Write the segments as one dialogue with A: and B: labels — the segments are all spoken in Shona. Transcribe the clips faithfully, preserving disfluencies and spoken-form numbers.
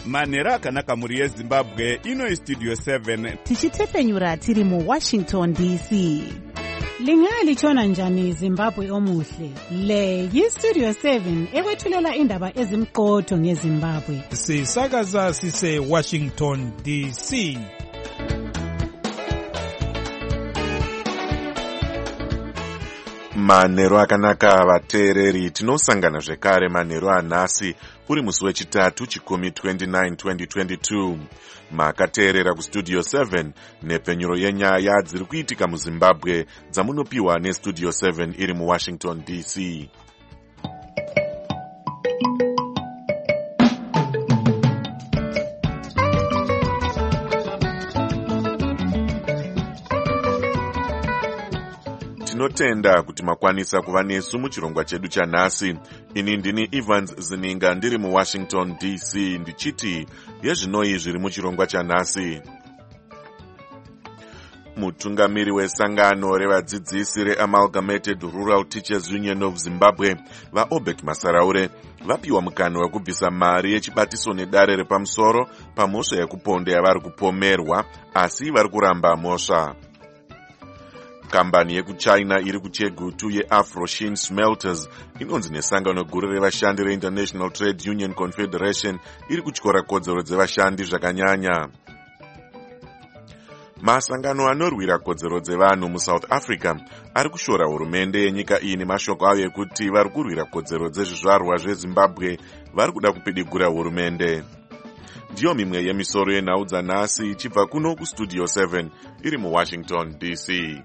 A: manhero akanaka mhuri yezimbabwe. Ino istudio seven
B: tichitefenyura tiri muwashington D C.
C: Lingalitshona njani Zimbabwe omuhle? Le yistudio seven ekwethulela indaba ezimqotho ngeZimbabwe.
D: Sisakaza sise Washington D C.
E: Manhero akanaka vateereri, tinosangana zvekare manhero anhasi uri musi wechitatu chikumi twenty-nine twenty twenty-two. Makateerera kustudio seven nepfenyuro yenyaya dziri kuitika muZimbabwe dzamunopiwa nestudio seven iri muWashington D C. Tinotenda kuti makwanisa kuva nesu muchirongwa chedu chanhasi. Ini ndini Evans Zininga ndiri muWashington D C ndichiti yezvinoi zviri muchirongwa chanhasi. Mutungamiri wesangano revadzidzisi reAmalgamated Rural Teachers Union of Zimbabwe vaObert Masaraure vapiwa mukana wekubvisa mari yechibatiso nedare repamusoro pamhosva yekuponda yavari kupomerwa, asi vari kuramba mhosva. Kambani yekuchina iri kuchegutu yeAfroshin Smelters inonzi nesangano guru revashandi reInternational Trade Union Confederation iri kutyora kodzero dzevashandi zvakanyanya. Masangano anorwira kodzero dzevanhu muSouth Africa ari kushora hurumende yenyika iyi nemashoko ayo ekuti vari kurwira kodzero dzezvizvarwa zveZimbabwe vari kuda kupidigura hurumende. Ndiyo mimwe yemisoro yenhau dzanhasi ichibva kuno kustudio seven iri muWashington D C.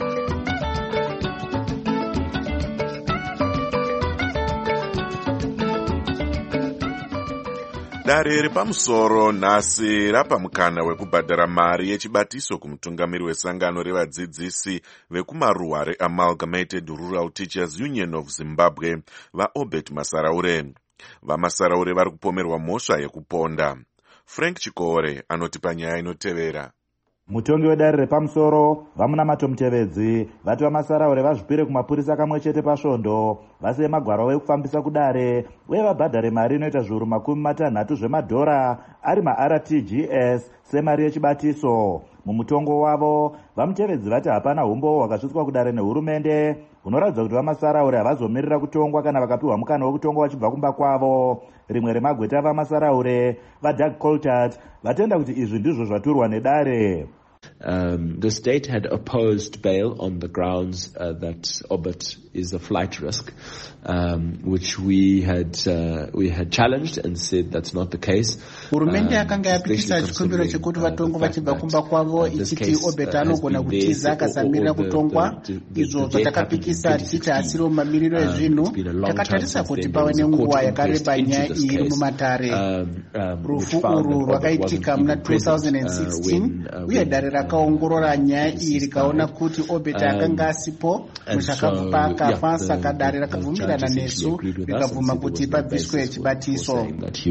E: Dare repamusoro nhasi rapa mukana wekubhadhara mari yechibatiso kumutungamiri wesangano revadzidzisi vekumaruwa reAmalgamated Rural Teachers Union of Zimbabwe vaObert Masaraure. VaMasaraure vari kupomerwa mhosva yekuponda. Frank Chikore anoti panyaya inotevera.
F: Mutongi wedare repamusoro vamunamato Mutevedzi vati vaMasaraure vazvipire kumapurisa kamwe chete pasvondo vasiye magwaro ekufambisa kudare uye vabhadhare mari inoita zviuru makumi matanhatu zvemadhora ari maR T G S semari yechibatiso. Mumutongo wavo vaMutevedzi vati hapana umbo hwakasvitswa kudare nehurumende hunoratidza kuti vaMasaraure havazomirira kutongwa kana vakapiwa mukana wekutongwa vachibva kumba kwavo. Rimwe remagweta vaMasaraure vaDoug Coltart vatenda kuti izvi ndizvo zvaturwa nedare.
G: Um, the state had opposed bail on the grounds uh, that Obert is a flight risk, um, which we had uh, we had challenged and said that's not the case.
H: Hurumende yakanga yapikisa chikumbiro chekuti vatongo vachibva kumba kwavo ichiti Obert anogona kutiza akasamirira kutongwa. Izvo zvatakapikisa tichiti hasiro mamiriro ezvinhu. Takatarisa kuti pave nenguva yakareba nyaya iyi iri mumatare. Rufu uru rwakaitika muna two thousand sixteen uye dare rakaongorora nyaya iyi rikaona kuti Obert akanga asipo mushakamupa akafa, saka dare rakabvumirana nesu rikabvuma kuti pabviswe chibatiso.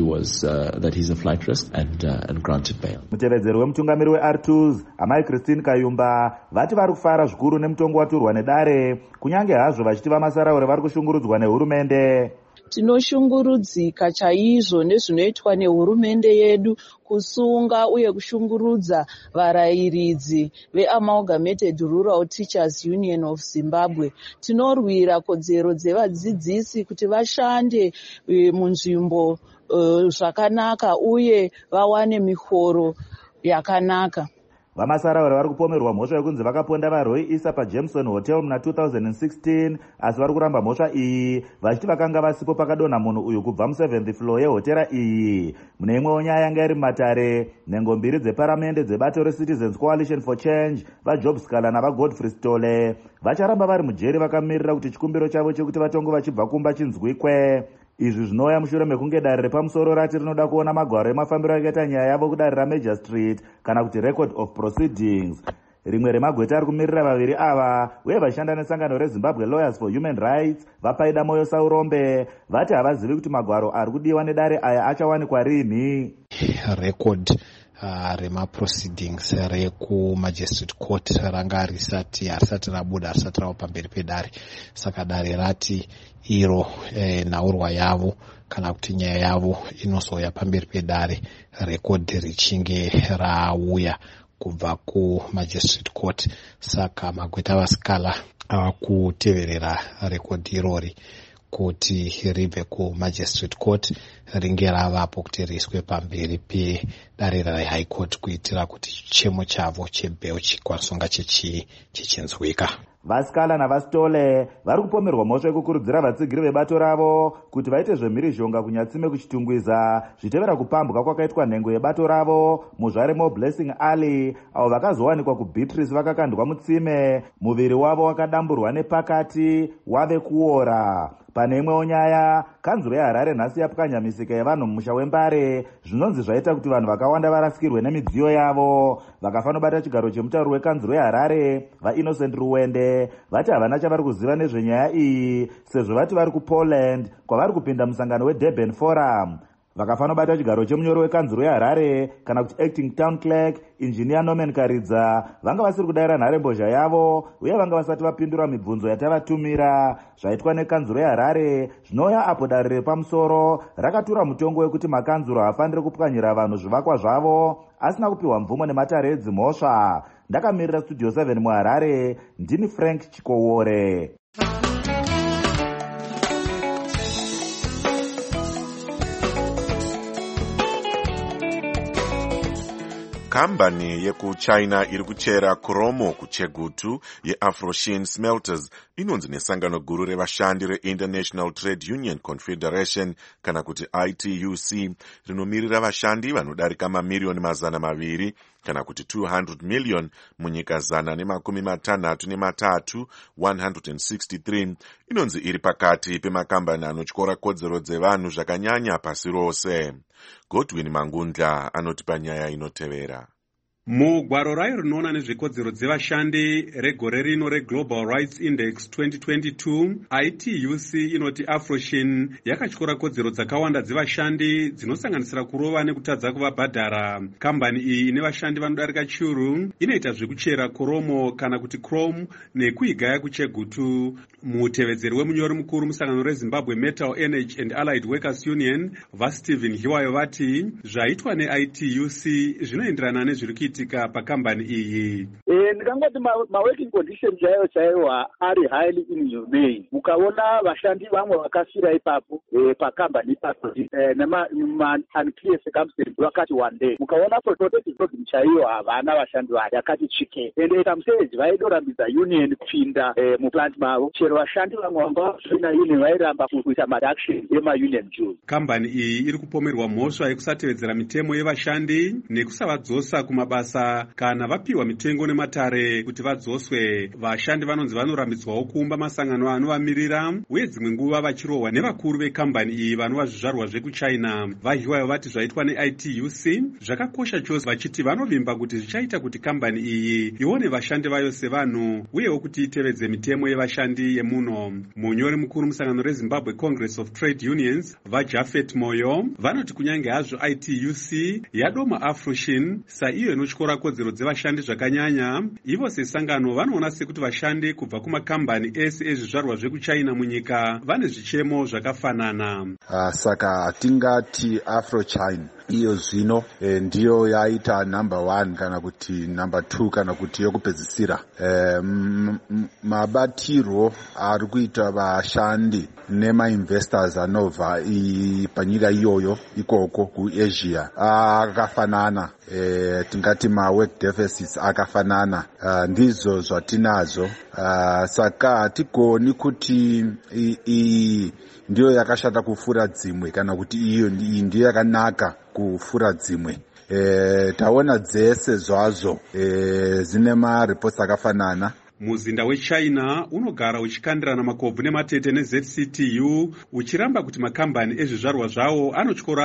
F: Mutevedzeri wemutungamiri weR twos amai Christine Kayumba vati vari kufara zvikuru nemutongo waturwa nedare kunyange hazvo vachiti vaMasaraure vari kushungurudzwa nehurumende.
I: Tinoshungurudzika chaizvo nezvinoitwa nehurumende yedu kusunga uye kushungurudza varayiridzi veAmalgamated Rural Teachers Union of Zimbabwe. Tinorwira kodzero dzevadzidzisi kuti vashande munzvimbo zvakanaka uye vawane mihoro yakanaka.
F: VaMasaraure vari kupomerwa mhosva yekunzi vakaponda vaRoy Issa paJameson Hotel muna two thousand sixteen, asi vari kuramba mhosva iyi vachiti vakanga vasipo pakadonha munhu uyu kubva museventh floor yehotera iyi. Mune imwewo nyaya yanga iri mumatare, nhengo mbiri dzeparamende dzebato reCitizens Coalition for Change vaJob Scala navaGodfrey Stole vacharamba vari mujeri vakamirira kuti chikumbiro chavo chekuti vatongo vachibva kumba chinzwikwe. Izvi zvinouya mushure mekunge dare repamusoro rati rinoda kuona magwaro emafambiro akaita nyaya yavo kudare raMajor Street kana kuti record of proceedings. Rimwe remagweta ari kumirira vaviri ava uye vashanda nesangano reZimbabwe Lawyers for Human Rights vapaida moyo Saurombe vati havazivi kuti magwaro ari kudiwa nedare aya achawanikwa rini.
J: Record uh, remaproceedings rekumagistrate court ranga risati harisati rabuda harisati rava pamberi pedare. Saka dare rati iro eh, nhaurwa yavo kana kuti nyaya yavo inozouya pamberi pedare rekodhi richinge rauya kubva kumagistrate court. Saka Magweta Vasikala ava kuteverera rekodhi irori kuti ribve kumagistrate court ringe ravapo kuti riiswe pamberi pedare rehigh court kuitira kuti chichemo chavo chebheo chikwanisonga chichinzwika.
F: Vasikala naVasitole vari kupomerwa mhosva yekukurudzira vatsigiri vebato ravo kuti vaite zvemhirizhonga kunyatsime kuchitungwiza zvitevera kupambwa kwakaitwa nhengo yebato ravo muzvare moBlessing Ali avo vakazowanikwa kuBeatrice vakakandwa mutsime, muviri wavo wakadamburwa nepakati wave kuora. Pane imwewo nyaya, kanzuro yeHarare nhasi yapwanya misika yevanhu mumusha weMbare zvinonzi zvaita kuti vanhu vakawanda varasikirwe nemidziyo yavo. Vakafanobata chigaro chemutauro wekanzuro yeHarare vaInnocent Ruwende vati havana chavari kuziva nezvenyaya iyi sezvo vati vari kuPoland kwavari kupinda musangano weDurban Forum. Vakafanobata chigaro chemunyori wekanzuro yeHarare kana kuti acting town clerk engineer Norman Karidza vanga vasiri kudayira nharembozha yavo uye vanga vasati vapindura mibvunzo yatavatumira. Zvaitwa nekanzuro yeHarare zvinouya apo dare repamusoro rakatura mutongo wekuti makanzuro hafaniri kupwanyira vanhu zvivakwa zvavo asina kupiwa mvumo nematare edzimhosva. Ndakamirira studio seven muHarare, ndini Frank Chikowore.
E: Kambani yekuchina iri kuchera kromo kuChegutu yeAfroshin Smelters inonzi nesangano guru revashandi reInternational Trade Union Confederation kana kuti I T U C rinomirira vashandi vanodarika mamiliyoni mazana maviri kana kuti two hundred million munyika zana nemakumi matanhatu nematatu one hundred sixty-three. Inonzi iri pakati pemakambani anotyora kodzero dzevanhu zvakanyanya pasi rose. Godwin Mangundla anoti panyaya inotevera.
K: Mugwaro rayo rinoona nezvekodzero dzevashandi regore rino reGlobal Rights Index twenty twenty-two, I T U C inoti Afroshin yakatyora kodzero dzakawanda dzevashandi dzinosanganisira kurova nekutadza kuvabhadhara. Kambani iyi ine vashandi vanodarika chiuru inoita zvekuchera koromo kana kuti chrome nekuigaya kuChegutu. Mutevedzeri wemunyori mukuru musangano reZimbabwe Metal Energy and Allied Workers Union vaStephen Hiwayo vati zvaitwa neI T U C zvinoenderana nezviri kuitika pakambani iyi.
L: Eh, ndikangoti maworking conditions chaiwo chaiwa ari highly inhumane. Mukaona vashandi vamwe vakafira ipapo eh, pakambani ipapo eh, nema unclear circumstances vakati one day. Mukaona protective program chaiwo havana vashandi vaya yakati chike. Ende kamuseji vaidorambidza union kupinda eh, muplant mavo. Chero vashandi vamwe vanga vasina union vairamba kuita madaction yemaunion dues.
K: Kambani iyi iri kupomerwa mhosva yekusatevedzera mitemo yevashandi nekusavadzosa kumabasa kana vapiwa mitengo nematare kuti vadzoswe. Vashandi vanonzi vanorambidzwawo kuumba masangano anovamirira uye dzimwe nguva vachirohwa nevakuru vekambani iyi vanova zvizvarwa zvekuchina. Vahiwayo vati zvaitwa neI T U C zvakakosha chose, vachiti vanovimba kuti zvichaita kuti kambani iyi ione vashandi vayo sevanhu uyewo kuti itevedze mitemo yevashandi yemuno. Munyori mukuru musangano reZimbabwe Congress of Trade Unions vaJafet Moyo vanoti kunyange hazvo I T U C yadoma Afroshin saiyo inotyora kodzero dzevashandi zvakanyanya, ivo sesangano vanoona sekuti vashandi kubva kumakambani ese ezvizvarwa zvekuchina munyika vane zvichemo zvakafanana.
M: Uh, saka hatingati Afrochina iyo zvino e, ndiyo yaita number one kana kuti number two kana kuti yokupedzisira. E, mabatiro ari kuita vashandi nemainvestors anobva panyika iyoyo ikoko kuAsia akafanana. E, tingati mawork deficits akafanana. Uh, ndizo zvatinazo. Uh, saka hatigoni kuti i, i, ndiyo yakashata kufura dzimwe kana kuti iyo ndiyo yakanaka kufura dzimwe. E, taona dzese zvazo e, zine mareports akafanana.
K: Muzinda weChina unogara uchikandirana makobvu nematete neZ C T U uchiramba kuti makambani ezvizvarwa zvawo anotyora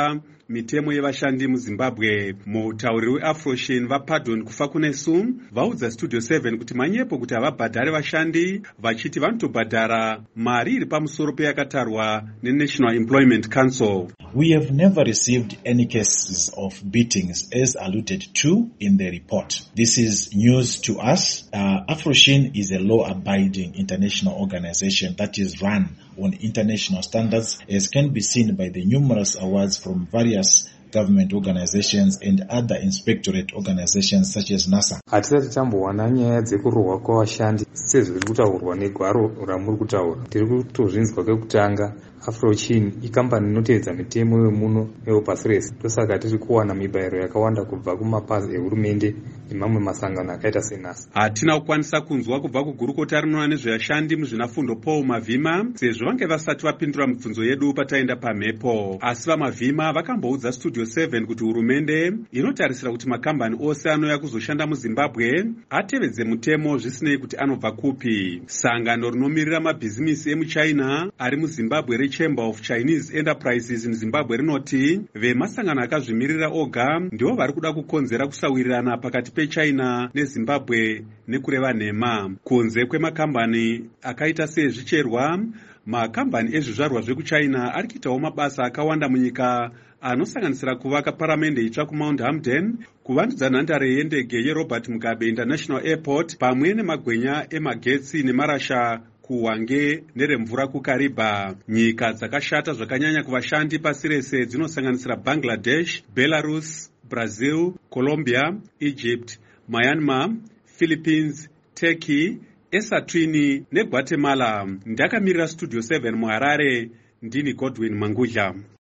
K: mitemo yevashandi muzimbabwe. Mutauriri weAfroshin vaPardon Kufakunesu vaudza Studio seven kuti manyepo kuti havabhadhare vashandi, vachiti vanotobhadhara mari iri pamusoro peyakatarwa neNational Employment Council.
N: We have never received any cases of beatings as alluded to in the report. This is news to us. Uh, Afroshin is a law-abiding international organization that is run on international standards, as can be seen by the numerous awards from various government organizations and other inspectorate organizations such as NASA.
O: Hatisati tambowana nyaya dzekurohwa kwavashandi sezviri kutaurwa negwaro ramuri kutaura. Tiri kutozvinzwa kwekutanga Afroshin ikambani inotevedza mitemo yemuno yepasi rese. Ndosaka tiri kuwana mibayiro yakawanda kubva kumapazi ehurumende nemamwe masangano akaita seNASA.
K: Hatina kukwanisa kunzwa kubva kugurukota rinoona nezvevashandi muzvinafundo Paul Mavhima sezvo vange vasati vapindura mibvunzo yedu pataenda pamhepo. Asi vaMavhima vakamboudza Studio seven kuti hurumende inotarisira kuti makambani ose anouya kuzoshanda muZimbabwe atevedze mutemo zvisinei kuti anobva kupi. Sangano rinomirira mabhizimisi emuChina ari muZimbabwe Chamber of Chinese Enterprises in Zimbabwe rinoti vemasangano akazvimirira oga ndivo vari kuda kukonzera kusawirirana pakati peChina neZimbabwe nekureva nhema. Kunze kwemakambani akaita sezvicherwa, makambani ezvizvarwa zvekuChina ari kuitawo mabasa akawanda munyika anosanganisira kuvaka paramende itsva kuMount Hamden, kuvandudza nhandare yendege yeRobert Mugabe International Airport pamwe nemagwenya emagetsi nemarasha kuHwange neremvura kuKariba. Nyika dzakashata zvakanyanya kuvashandi pasi rese dzinosanganisira Bangladesh, Belarus, Brazil, Colombia, Egypt, Myanmar, Philippines, Turkey, Eswatini neGuatemala. Ndakamirira Studio seven muHarare, ndini Godwin Mangudla.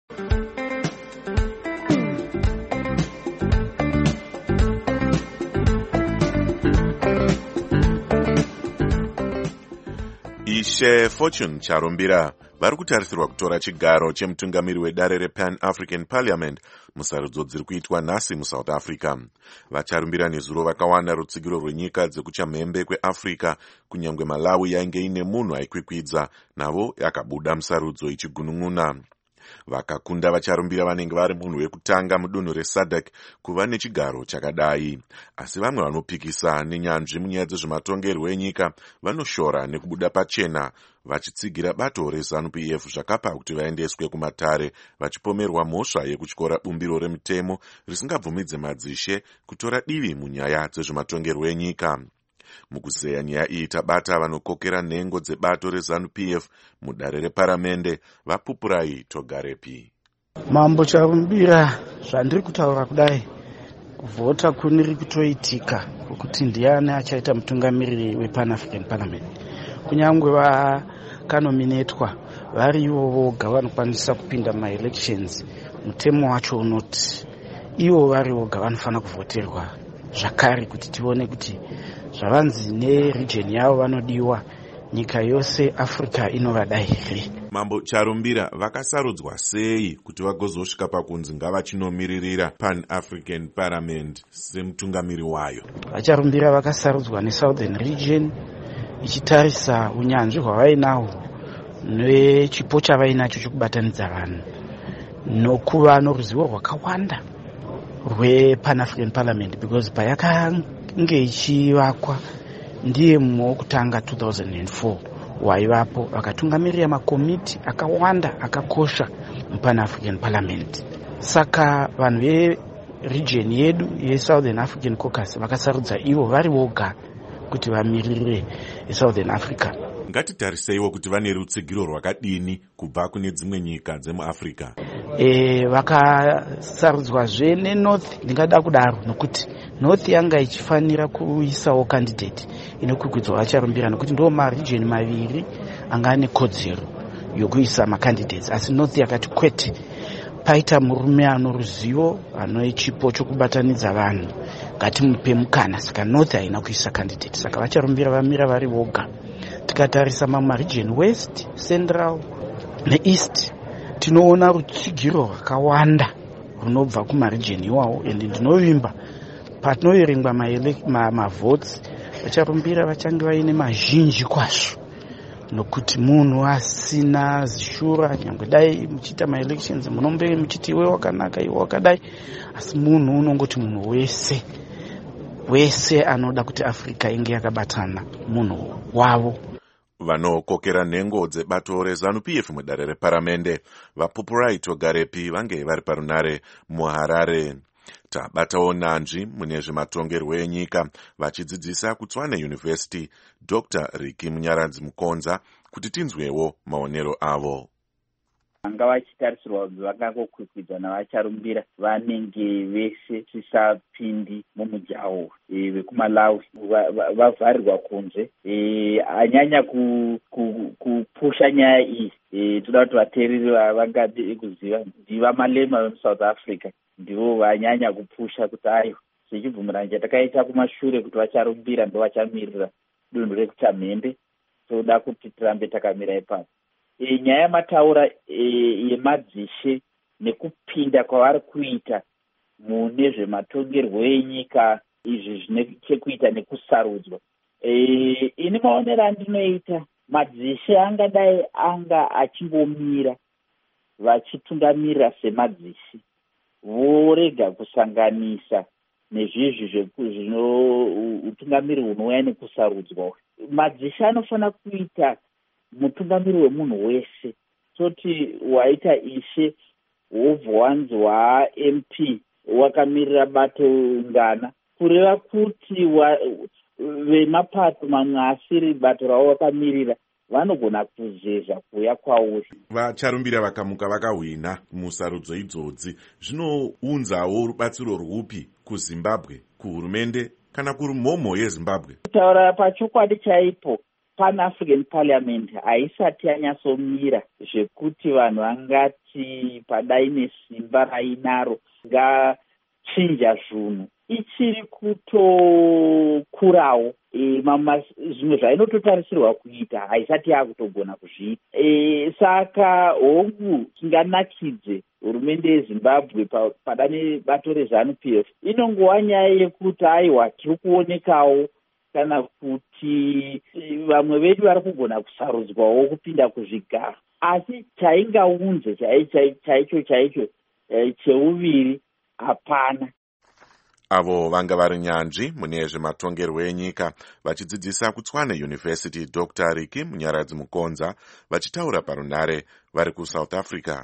E: Ishe Fortune Charumbira vari kutarisirwa kutora chigaro chemutungamiri wedare rePan African Parliament musarudzo dziri kuitwa nhasi muSouth Africa. Vacharumbira nezuro vakawana rutsigiro rwenyika dzekuchamhembe kweAfrica, kunyange Malawi yainge ine munhu aikwikwidza navo yakabuda musarudzo ichigunun'una. Vakakunda vacharumbira vanenge vari munhu wekutanga mudunhu reSADC kuva nechigaro chakadai. Asi vamwe vanopikisa nenyanzvi munyaya dzezvematongerwo enyika vanoshora nekubuda pachena, vachitsigira bato reZANU P F zvakapa kuti vaendeswe kumatare vachipomerwa mhosva yekutyora bumbiro remitemo risingabvumidze madzishe kutora divi munyaya dzezvematongerwo enyika. Mukuzeya nyaya iyi tabata vanokokera nhengo dzebato reZANU P F mudare reparamende, vaPupurai Togarepi.
P: Mambo Charumbira, zvandiri kutaura kudai, kuvhota kuniri kutoitika kuti ndiani achaita mutungamiriri wePan African Parliament. Kunyangwe vakanominetwa vari ivo voga vanokwanisa kupinda maelections, mutemo wacho unoti ivo vari voga vanofana kuvhoterwa zvakare kuti tione kuti zvavanzi neregion yavo vanodiwa nyika yose Africa inovada here.
E: Mambo Charumbira vakasarudzwa sei kuti vagozosvika pakunzi ngavachinomiririra Pan African Parliament semutungamiri wayo?
P: Vacharumbira vakasarudzwa neSouthern Region ichitarisa unyanzvi hwavainahwo nechipo chavainacho chokubatanidza vanhu nokuva noruzivo rwakawanda rwePan African Parliament, because payakange ichivakwa ndiye mumwe wokutanga two thousand four waivapo vakatungamirira makomiti akawanda akakosha muPan African Parliament. Saka vanhu veregion yedu yeSouthern African Caucus vakasarudza ivo vari voga kuti vamirire Southern Africa.
E: Ngatitariseiwo kuti vane rutsigiro rwakadini kubva kune dzimwe nyika dzemuAfrica.
P: E, vakasarudzwazve neNorth, ndingada kudaro nokuti North yanga ichifanira kuisawo candidate inokwikwidza vacharumbira nokuti ndo maregion maviri anga ane kodzero yokuisa macandidates, asi North yakati kwete, paita murume ano ruzivo ano chipo chokubatanidza vanhu ngatimupe mukana. Saka North haina kuisa candidate, saka vacharumbira vamira vari voga. Tikatarisa mamwe region West, Central neEast tinoona rutsigiro rwakawanda runobva kumaregion iwawo, ende ndinovimba patinoverengwa mavotes vacharumbira vachange vaine mazhinji kwazvo. nokuti munhu asina zishura, nyangwe dai muchiita maelections munombe muchiti iwe wakanaka iwe wakadai, asi munhu unongoti munhu wese wese anoda kuti Africa inge yakabatana munhu wavo.
E: Vanokokera nhengo dzebato rezanu P F mudare reparamende vaPupurai Togarepi vange vari parunare muHarare. Tabatawo nanzvi mune zvematongerwo enyika vachidzidzisa kuTswane University Doctor Ricky Munyaradzi Mukonza kuti tinzwewo maonero avo.
Q: Vanga vachitarisirwa kuti vakangokwikwidza navacharumbira vanenge vese tisapindi mumujaho vekumalawi vavharirwa kunze. Anyanya kupusha nyaya iyi toda kuti vateereri vangade kuziva ndiva malema vemuSouth Africa ndivo vanyanya kupusha kuti ayo zvichibvumirana chatakaita kumashure kuti vacharumbira ndo vachamirira dunhu rekutamhembe, toda kuti tirambe takamira ipapo. E, nyaya mataura yemadzishe e, nekupinda kwavari kuita mune zvematongerwo enyika izvi zvine chekuita nekusarudzwa. E, ini maonero andinoita madzishe angadai anga achingomira vachitungamirira semadzishe vorega kusanganisa nezvizvi zvino utungamiri hunouya nekusarudzwa. Madzishe anofanira kuita mutungamiri wemunhu wese, toti waita ishe wobva wanzwa M P wakamirira bato ngana kureva kuti vemapato mamwe asiri bato ravo wakamirira vanogona kuzezva kuuya kwauri.
E: Vacharumbira vakamuka vakahwina musarudzo idzodzi zvinounzawo rubatsiro rwupi kuZimbabwe, kuhurumende kana kurumhomho yeZimbabwe?
Q: Kutaura pachokwadi chaipo, Pan-African Parliament haisati yanyatsomira zvekuti vanhu vangati padai nesimba rainaro ngachinja zvinhu. Ichiri kutokurawo e, zvimwe zvainototarisirwa kuita haisati yakutogona kuzviita. E, saka hongu tinganakidze hurumende yeZimbabwe pada nebato rezanu P F inongova nyaya yekuti aiwa tiri kuonekawo kana kuti vamwe vedu vari kugona kusarudzwawo kupinda kuzvigaro, asi chaingaunze chaicho chaicho cheuviri hapana.
E: Avo vanga vari nyanzvi mune zvematongerwo enyika vachidzidzisa kuTswane University Doctor Ricky Munyaradzi Mukonza vachitaura parunare vari kuSouth Africa.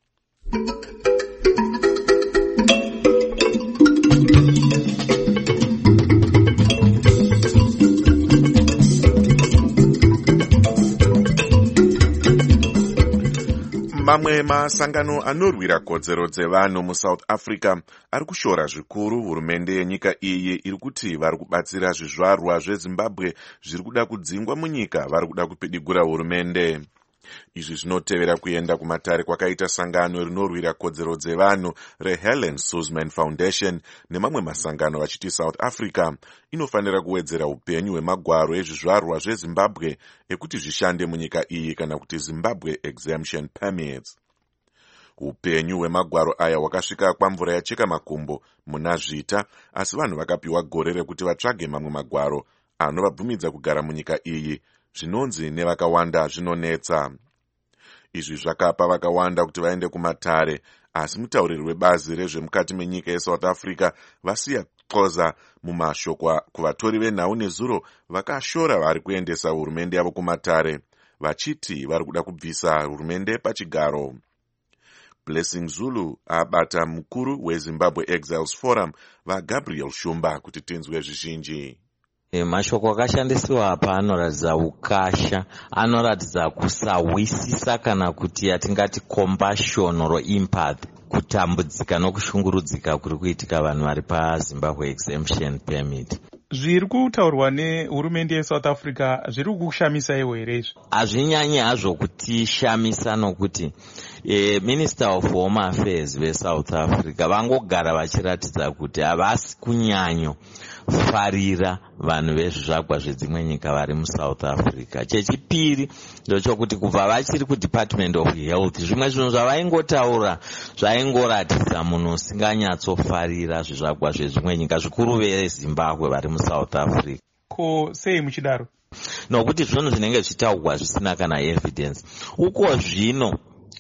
E: Mamwe masangano anorwira kodzero dzevanhu muSouth Africa ari kushora zvikuru hurumende yenyika iyi iri kuti vari kubatsira zvizvarwa zveZimbabwe zviri kuda kudzingwa munyika vari kuda kupidigura hurumende. Izvi zvinotevera kuenda kumatare kwakaita sangano rinorwira kodzero dzevanhu reHelen Suzman Foundation nemamwe masangano vachiti South Africa inofanira kuwedzera upenyu hwemagwaro ezvizvarwa zveZimbabwe ekuti zvishande munyika iyi kana kuti Zimbabwe Exemption Permits. Upenyu hwemagwaro aya hwakasvika kwamvura yacheka makumbo muna Zvita, asi vanhu vakapiwa gore rekuti vatsvage mamwe magwaro anovabvumidza kugara munyika iyi. Zvinonzi nevakawanda zvinonetsa. Izvi zvakapa vakawanda kuti vaende kumatare, asi mutauriri webazi rezvemukati menyika yeSouth Africa vasiya Xoza mumashoko kuvatori venhau nezuro vakashora vari kuendesa hurumende yavo kumatare, vachiti vari kuda kubvisa hurumende pachigaro. Blessing Zulu abata mukuru weZimbabwe Exiles Forum vaGabriel Shumba kuti tinzwe zvizhinji.
R: E, mashoko akashandisiwa apa anoratidza ukasha, anoratidza kusawisisa kana kuti yatingati compassion or empathy, kutambudzika nokushungurudzika kuri kuitika vanhu vari paZimbabwe Exemption Permit.
D: Zviri kutaurwa nehurumende yeSouth Africa zviri kushamisa iwo here izvi?
R: Hazvinyanyi hazvo kutishamisa nokuti e, Minister of Home Affairs veSouth Africa vangogara vachiratidza kuti havasi kunyanyo farira vanhu vezvizvagwa zvedzimwe nyika vari muSouth Africa. Chechipiri ndochokuti kubva vachiri kuDepartment of Health zvimwe zvinhu zvavaingotaura zvaingoratidza munhu usinganyatsofarira zvizvagwa zvezvimwe nyika, zvikuru veZimbabwe vari muSouth Africa.
D: ko sei muchidaro?
R: Nokuti zvinhu zvinenge zvichitaurwa zvisina kana evidence. Uko zvino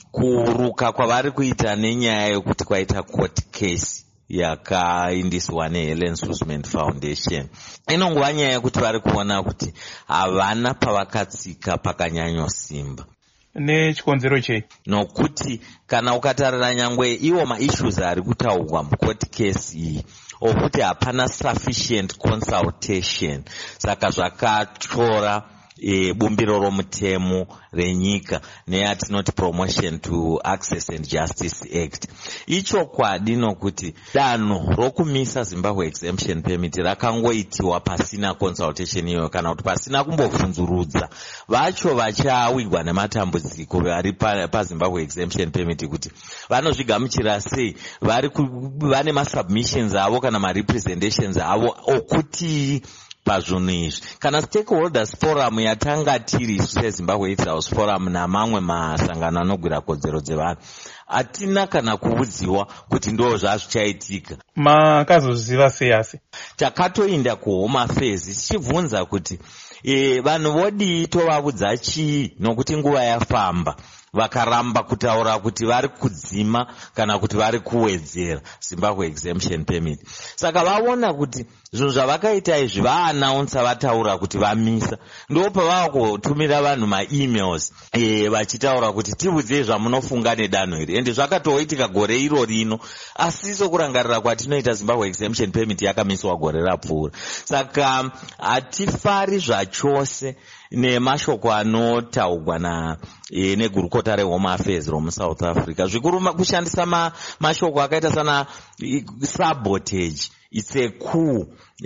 R: kuruka kwavari kuita nenyaya yokuti kwaita court case yakaindiswa neHelen Suzman Foundation, inongova nyaya yekuti vari kuona kuti havana pavakatsika pakanyanyosimba.
D: Nechikonzero chei?
R: Nokuti kana ukatarira nyangwe iwo maissues ari kutaurwa mucourt case iyi okuti hapana sufficient consultation, saka zvakatora E, bumbiro romutemo renyika neyatinoti Promotion to Access and Justice Act. Icho kwadi nokuti danho rokumisa Zimbabwe Exemption Permit rakangoitiwa pasina consultation iyoyo, kana kuti pasina kumbobvunzurudza vacho vachawigwa nematambudziko vari paZimbabwe Exemption Permit kuti vanozvigamuchira sei, vari vane masubmissions avo kana marepresentations avo okuti pazvinhu izvi. Kana stakeholders forum yatanga tiri seZimbabwe Youth House Forum namamwe masangano anogwira kodzero dzevanhu, hatina kana kuudziwa kuti ndo zvazvichaitika.
D: Makazoziva sei asi?
R: Takatoinda kuHome Affairs tichibvunza kuti e, vanhu vodii tovaudza chii, nokuti nguva yafamba vakaramba kutaura kuti vari kudzima kana kuti vari kuwedzera Zimbabwe Exemption Permit. Saka vaona kuti zvinhu zvavakaita izvi vaanaunsa vataura kuti vamisa, ndo pavakutumira vanhu maemails e, vachitaura kuti tiudzei zvamunofunga nedanho iri, ende zvakatoitika gore iro rino, asi sokurangarira kwatinoita Zimbabwe Exemption Permit yakamiswa gore rapfuura. Saka hatifari zvachose nemashoko anotaurwa na e, negurukota reHome Affairs romuSouth Africa. Zvikuru kushandisa ma, mashoko akaita sana e, sabotage, it's a coup.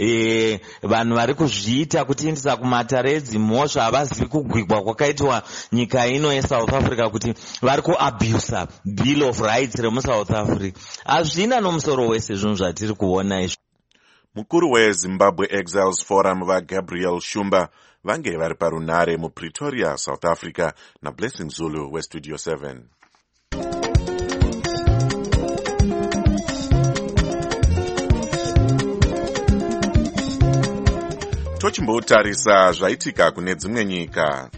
R: E, vanhu vari kuzviita kutiindisa kumatare edzimhosva havazivi kugwigwa kwakaitwa nyika ino yeSouth Africa kuti vari kuabusa Bill of Rights remuSouth Africa. Hazvina nomusoro wese zvinhu zvatiri kuona izvi.
E: Mukuru weZimbabwe Exiles Forum vaGabriel Shumba vange vari parunare muPretoria, South Africa, naBlessing Zulu weStudio seven. Tochimbotarisa zvaitika kune dzimwe nyika.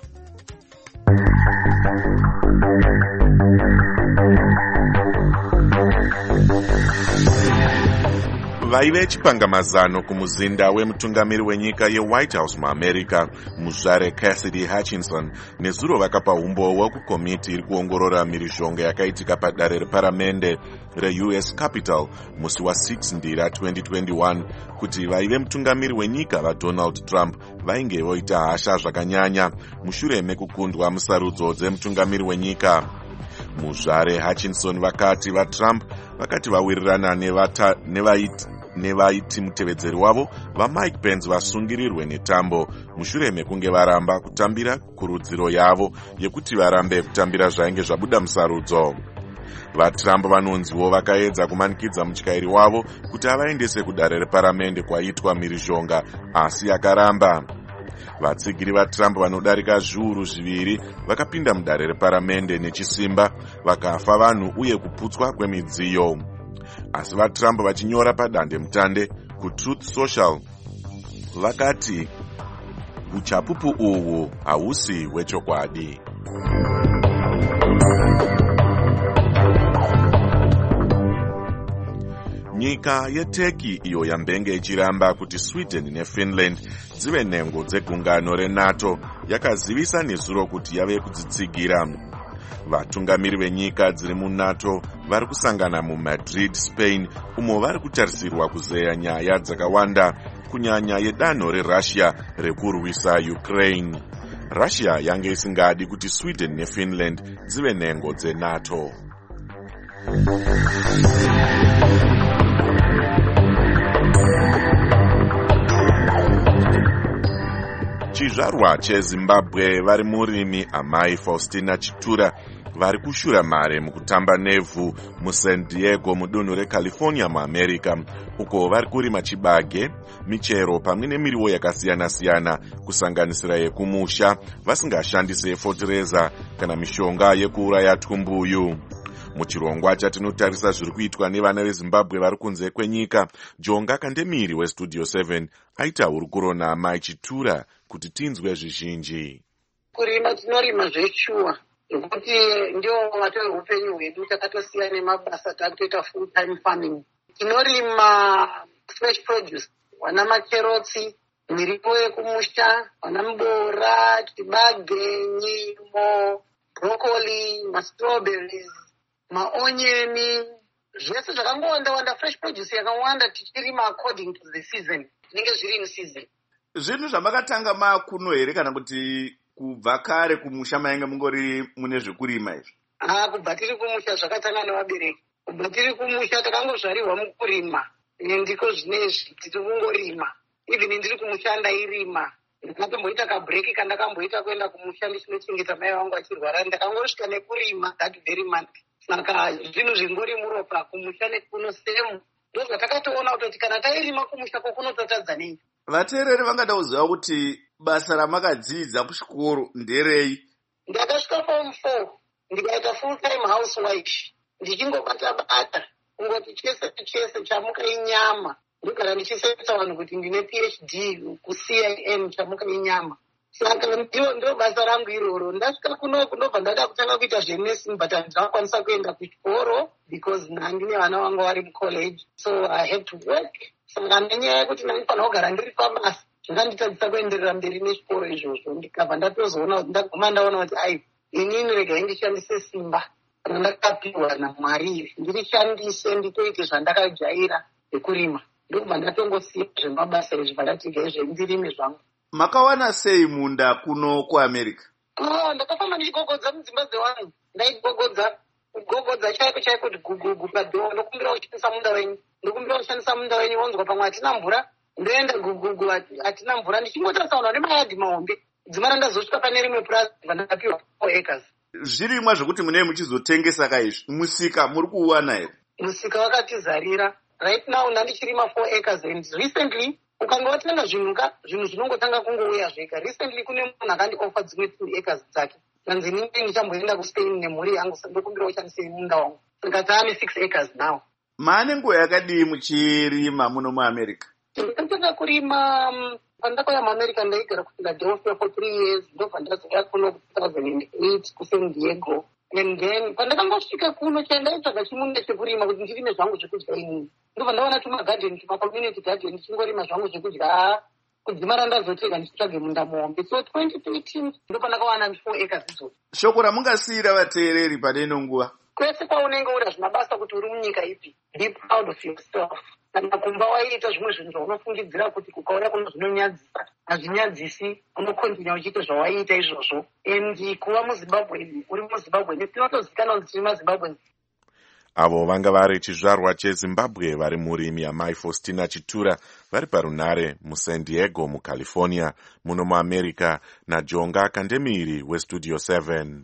E: Vaive chipangamazano kumuzinda wemutungamiri wenyika yeWhite House muAmerica, muzvare Cassidy Hutchinson, nezuro vakapa umbowa kukomiti iri kuongorora mhirizhonga yakaitika padare reparamende reU S Capitol musi wa6 ndira twenty twenty-one kuti vaive mutungamiri wenyika vaDonald Trump vainge voita hasha zvakanyanya mushure mekukundwa musarudzo dzemutungamiri wenyika. Muzvare Hutchinson vakati vaTrump vakati vawirirana nevata nevaiti nevaiti mutevedzeri wavo vaMike Pence vasungirirwe netambo mushure mekunge varamba kutambira kurudziro yavo yekuti varambe kutambira zvainge zvabuda musarudzo. VaTrump vanonziwo vakaedza kumanikidza mutyairi wavo kuti avaendese kudare reparamende kwaitwa mhirizhonga, asi akaramba. Vatsigiri vaTrump vanodarika zviuru zviviri vakapinda mudare reparamende nechisimba, vakafa vanhu uye kuputswa kwemidziyo. Asi vaTrump vachinyora padande mutande kuTruth Social vakati uchapupu uhu hausi hwechokwadi. Nyika yeTurkey iyo yambenge ichiramba kuti Sweden neFinland dzive nhengo dzegungano reNATO yakazivisa nezuro kuti yave kudzitsigira. Vatungamiri venyika dziri muNATO vari kusangana muMadrid, Spain, umo vari kutarisirwa kuzeya nyaya dzakawanda, kunyanya yedanho reRussia rekurwisa Ukraine. Russia yange isingadi kuti Sweden neFinland dzive nhengo dzeNATO. Chizvarwa cheZimbabwe vari murimi amai Faustina Chitura vari kushura mare mukutamba nevhu muSan Diego mudunhu reCalifornia muAmerica, uko vari kurima chibage, michero pamwe nemiriwo yakasiyana-siyana kusanganisira yekumusha, vasingashandise fotireza kana mishonga yekuuraya twumbuyu. Muchirongwa chatinotarisa zviri kuitwa nevana veZimbabwe vari kunze kwenyika, Jonga Kandemiri weStudio seven aita hurukuro naMai Chitura kuti tinzwe zvizhinji.
S: Kurima tinorima zveshuwa nokuti ndio mwato upenyu hwedu, takatosiya nemabasa takutoita full time farming. Tinorima fresh produce, wana makerotsi, miripo yekumusha, wana mbora, chibage, nyimo, broccoli, mastrawberries, maonyeni, zvese zvakangowanda wanda, fresh produce yakawanda tichirima according to the season. Tinenge zviri in season.
A: Zvinhu zvamakatanga makuno here kana kuti kubva kare kumusha mainge mungori mune zvekurima izvi?
S: Ah, kubva tiri kumusha zvakatanga nevabereki. Kubva tiri kumusha takangozvarirwa mukurima. Ndiko zvinezvi tiri kungorima. Even ndiri kumusha ndairima. Ndakatomboita kabreki kandakamboita kuenda kumusha ndichinochengeta mai vangu achirwara. Ndakangosvika nekurima that very month. Saka zvinhu zvingori muropa kumusha nekuno semu. Ndo zvatakatoona kuti kana tairima kumusha kunototadza nei.
A: Vateereri vangada kuziva kuti basa ramakadzidza kuchikoro nderei?
S: Ndakasvika form four ndikaita full time housewife, ndichingobata bata kungoti chese chese chamuka inyama, ndogara ndichisetsa vanhu kuti ndine P H D ku-C I N chamuka inyama. Saka ndio ndio basa rangu iroro. Ndasvika kuno kunobva ndada kutanga kuita zvenursing, but handakwanisa kuenda kuchikoro because ndine vana vangu vari mucollege, so I had to work. Saka nenyaya yekuti ndinofanira kugara ndiri pabasa zvakanditadzisa kuenderera mberi nechikoro izvozvo, ndikabva ndatozoona kuti ndaguma ndaona kuti ai inini regai ndishandise simba kana ndakapiwa naMwari ndirishandise nditoite zvandakajaira rekurima. Ndokubva ndatongosiya zvemabasa izvi vandatiga izvendirime zvangu.
A: Makawana sei munda kuno kuAmerica?
S: Ah, ndakafamba ndichigogodza mudzimba dzevanhu. Ndaigogodza kugogodza chaiko chaiko kuti gugugu padhoo, ndokumbira kushandisa munda wenyu, ndokumbira kushandisa munda wenyu, wonzwa pamwe hatina mvura, ndoenda gugugu hatina mvura, ndichingotasauna nemayadhi mahombe. Dzimara ndazosvika pane rimwe purazi vandakapiwa four acres.
A: Zvirimwa zvekuti munei muchizotengesa kaizvi, musika muri kuuwana here?
S: Musika wakatizarira. Right now ndandichirima four acres and recently ukanga watenga zvinhu ka zvinhu zvinongotanga kungouya zvega. Recently kune munhu akandiofa dzimwe two acres dzake. Nanzi nini ndichamboenda kuSpain nemhuri yangu ndokumbira kushandisa munda wangu. Saka taane six acres now.
A: Maane nguva yakadii muchirima muno muAmerica?
S: Ndakatanga kurima pandakauya muAmerica ndaigara kuPhiladelphia for three years, ndobva ndazouya kuno two thousand eight kuSan Diego. And then pandakangosvika kuno chandaitsvaga chimunda chekurima kuti ndirime zvangu zvekudya inini. Ndobva ndaona tumagadheni tuma-community garden ndichingorima zvangu zvekudya kudzimara ndazotenga ndichitsvage munda muhombe. So twenty thirteen ndo pandakawana four acres idzodzo.
A: Shoko ramungasiyira vateereri pane ino nguva?
S: Kwese kwaunenge uri hazvina basa kuti uri munyika ipi. Be proud of yourself. Kana kumba waiita zvimwe zvinhu zvaunofungidzira kuti kukauya kuno zvinonyadzisa, hazvinyadzisi, unokontinya uchiita zvawaiita izvozvo. And kuva muZimbabwe, uri muZimbabwe, netinotozikanwa kuti tiri maZimbabwe.
E: Avo vanga vari chizvarwa cheZimbabwe vari murimi yaMai Faustina Chitura vari parunare muSan Diego muCalifornia muno muAmerica naJonga Kandemiri weStudio seven.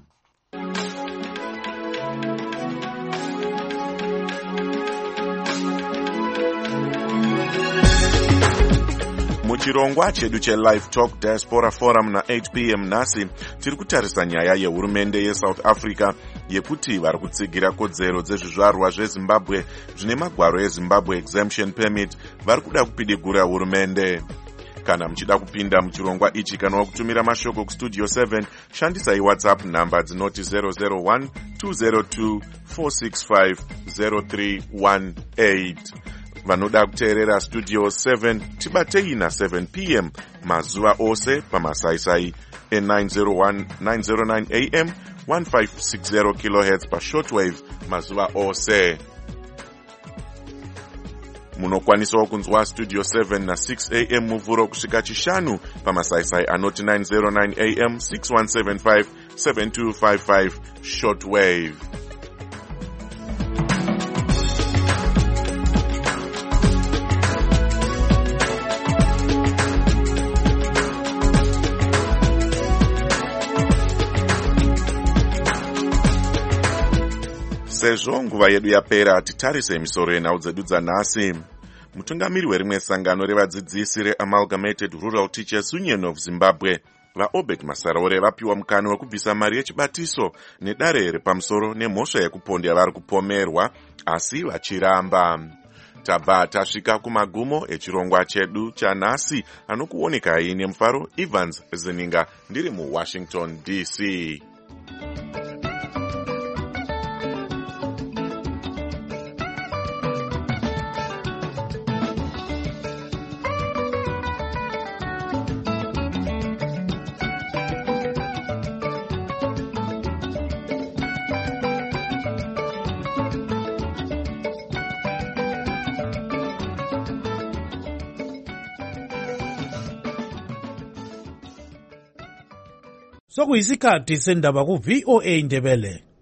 E: Muchirongwa chedu cheLive Talk Diaspora Forum na eight p m nhasi tiri kutarisa nyaya yehurumende yeSouth Africa yekuti vari kutsigira kodzero dzezvizvarwa zveZimbabwe zvine magwaro eZimbabwe Exemption Permit vari kuda kupidigura hurumende. Kana muchida kupinda muchirongwa ichi kana kutumira mashoko kuStudio seven, shandisai WhatsApp namba dzinoti zero zero one two zero two four six five zero three one eight. Vanoda kuteerera Studio seven tibatei na seven p m mazuva ose pamasaisai e nine zero one nine zero nine a m fifteen sixty kilohertz pa shortwave mazuva ose. Munokwanisawo kunzwa Studio seven na six a m muvhuro kusvika chishanu pamasaisai anoti nine zero nine a m six one seven five seven two five five shortwave. Sezvo nguva yedu yapera, titarise misoro yenhau dzedu dzanhasi. Mutungamiri werimwe sangano revadzidzisi reAmalgamated Rural Teachers Union of Zimbabwe vaobek masaraure vapiwa mukana wekubvisa mari yechibatiso nedare repamusoro nemhosva yekupondi yavari kupomerwa asi vachiramba. Tabva tasvika kumagumo echirongwa chedu chanhasi. Anokuonekai nemufaro Evans Zininga ndiri muWashington D C.
T: Sokuyisikhathi sendaba ku V O A Ndebele.